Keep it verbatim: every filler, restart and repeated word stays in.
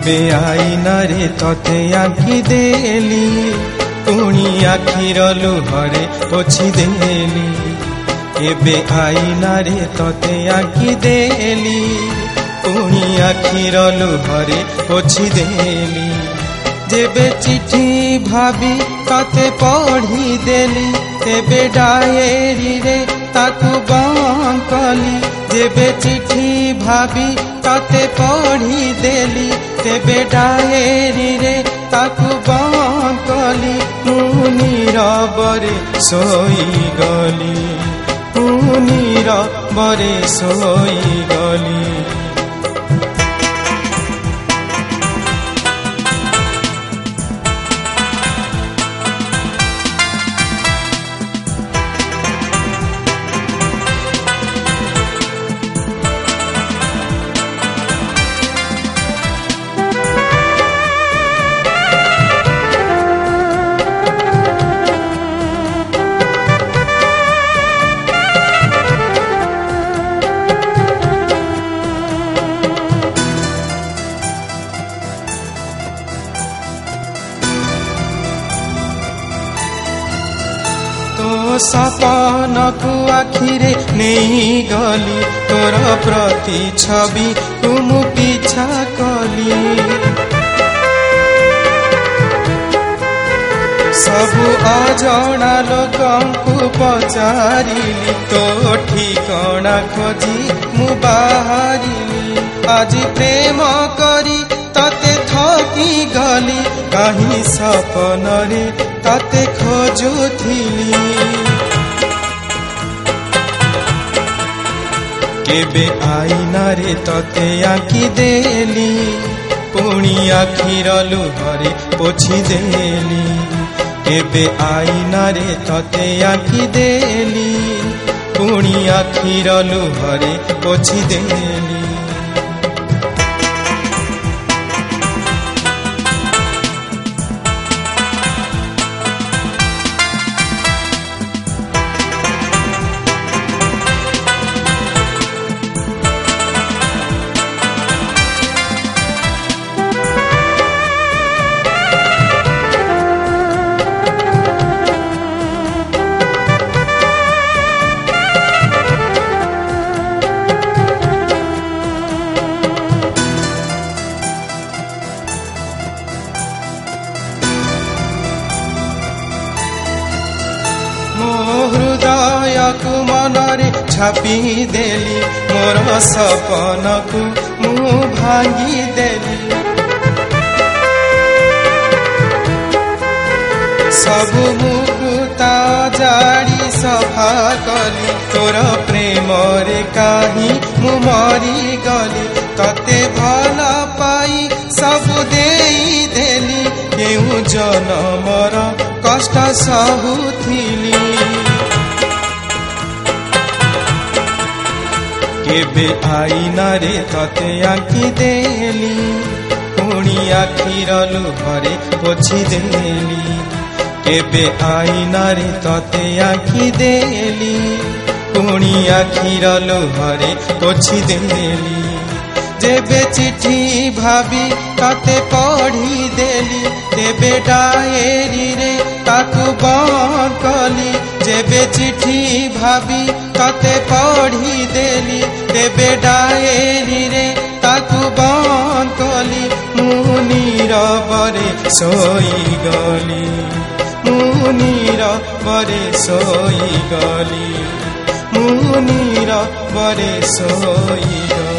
केबे आईना रे तते आखि देली पुणी आखिर लुहरे पोछि देली केबे आईना रे तते आखि देली पुणी आखिर लुहरे पोछि देली जेबे चिठी भाभी तते पढ़ी देली तेबे डायरी रे ताकू बंद कली जेबे चिठी भाभी तते पढ़ी देली तेबे डायरी रे ताकू बंद कली मु नीरबरे सोई गली मु नीरबरे सोई गली सपन को आखिरे नहीं गली तोर प्रति छवि तुम पीछा कली सबु अजणा लोकंकु पचारिली तो ठिकणा खोजी मु बाहरिली आज प्रेम करी तते थकी गली कहीं सपन रे तते खोजुथिली केबे आईना रे तते आखि देली पुणी आखिर लुहरे पोछि देली केबे आईना रे तते आखि देली पुणी आखिर लुहरे पोछि देली हृदय को मनरे छापी देली मोर सपन को मु भांगी देली सबु मुकुता जाड़ी सफा कली तोर प्रेम रे काही मु मरी गली तते भल पाई सबु देई देली केउ जनमर कष्ट सहुथिली केबे आईना रे तते आखि देली पुणी आखिर लुहरे पोछि देली केबे आईना रे तते आखि देली पुणी आखिर लुहरे पोछि देली जेबे चिठी भाभी तते पढ़ी देली तेबे डायरी रे ताकू बंद कली जेबे चिठी भाभी तते पढ़ी देली तेबे डायरी रे ताकू बंद कली मु नीरबरे सोई गली मु नीरबरे सोई गली मु नीरबरे सोई गली।